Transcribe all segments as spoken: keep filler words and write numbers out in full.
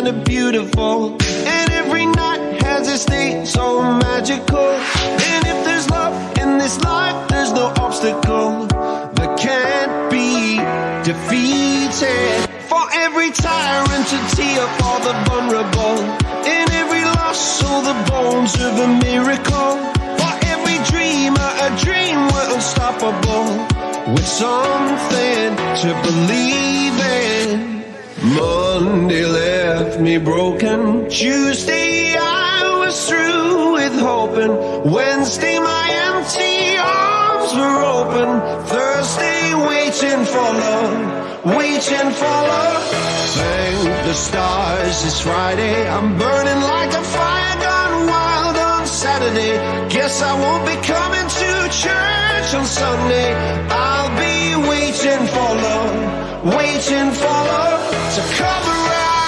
kinda beautiful, and every night has its day so magical. And if there's love in this life, there's no obstacle that can't be defeated. For every tyrant to tear for the vulnerable, in every loss all the bones of a miracle. For every dreamer a dream we're unstoppable, with something to believe in. Monday left me broken, Tuesday I was through with hoping, Wednesday my empty arms were open, Thursday waiting for love, waiting for love. Thank the stars it's Friday, I'm burning like a fire gone wild on Saturday. Guess I won't be coming to church on Sunday. I'll be waiting for love, waiting for love to come around.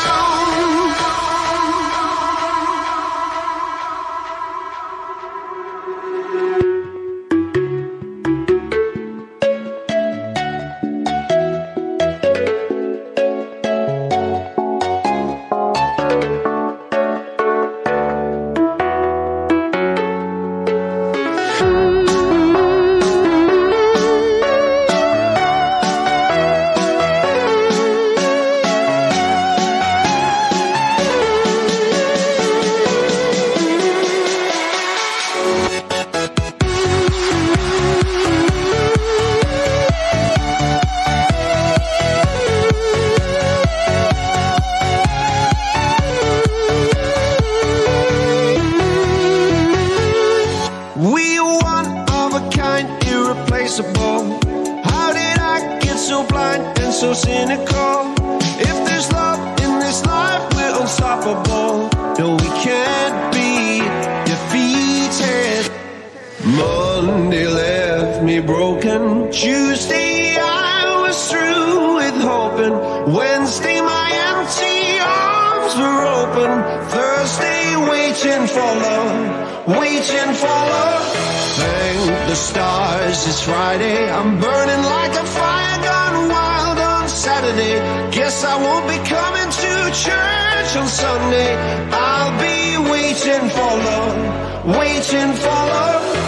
How did I get so blind and so cynical? If there's love in this life, we're unstoppable. No, we can't be defeated. Monday left me broken, Tuesday I was through with hoping, Wednesday my empty arms were open, Thursday waiting for love, waiting for love. Thank the stars it's Friday, I'm burning like a fire gone wild on Saturday. Guess I won't be coming to church on Sunday. I'll be waiting for love, waiting for love